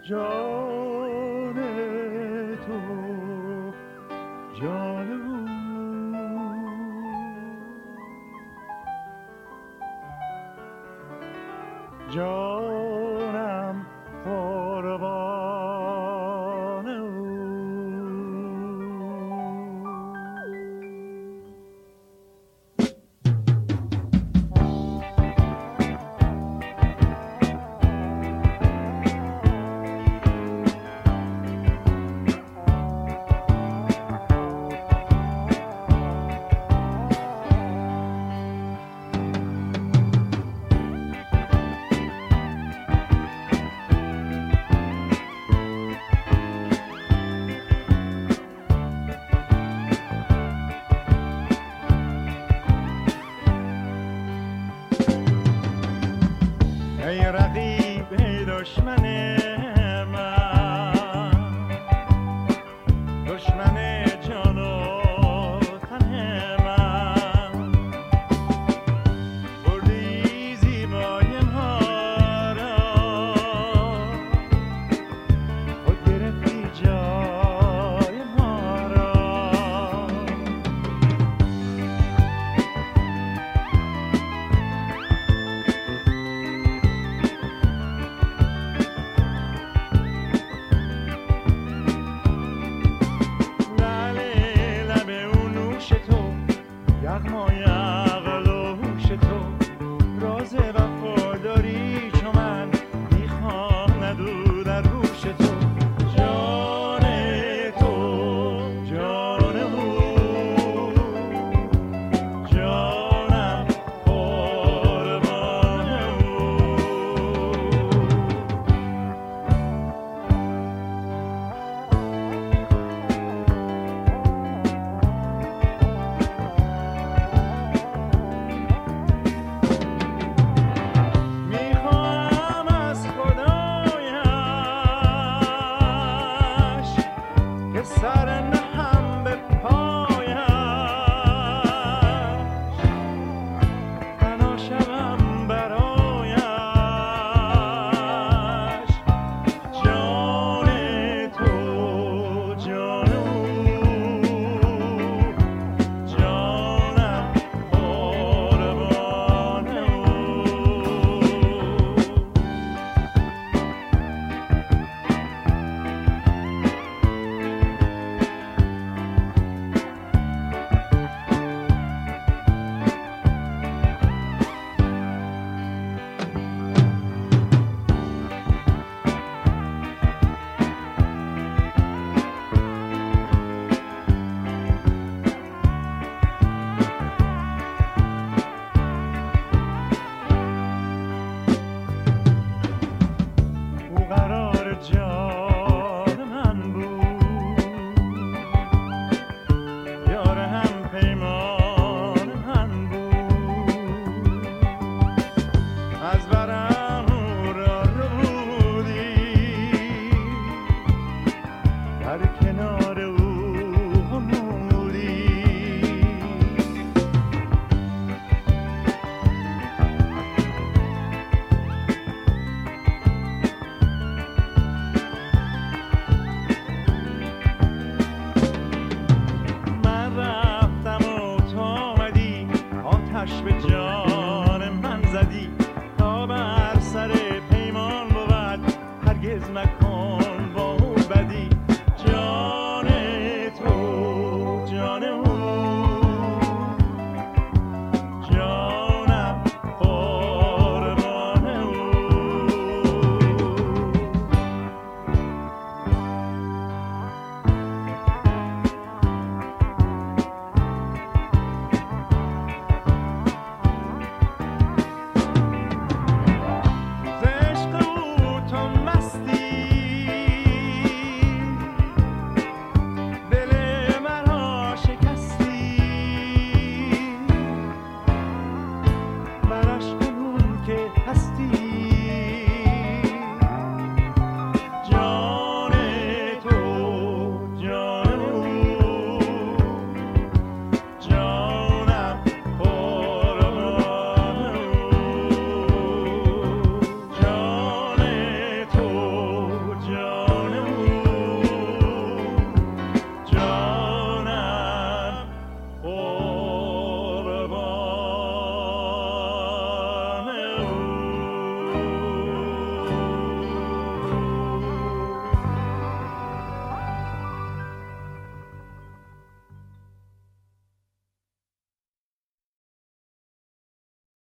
جان تو جان او جانم قربان او ای رقیب ای دشمن من، دشمن جان و تن من، بردی زیبای ما را، خود گرفتی جای ما را. یغمای عقل و هوش تو، راز وفاداری چو من میخوام ندو در گوش تو. جان تو جان او جانم قربان او. سر نهم به پایش، فنا شوم برایش. جان تو جان او جانم قربان او. قرار جان من بود، یار هم پیمان من بود. از برم او را ربودی، در کنار او غنودی. آتش به جان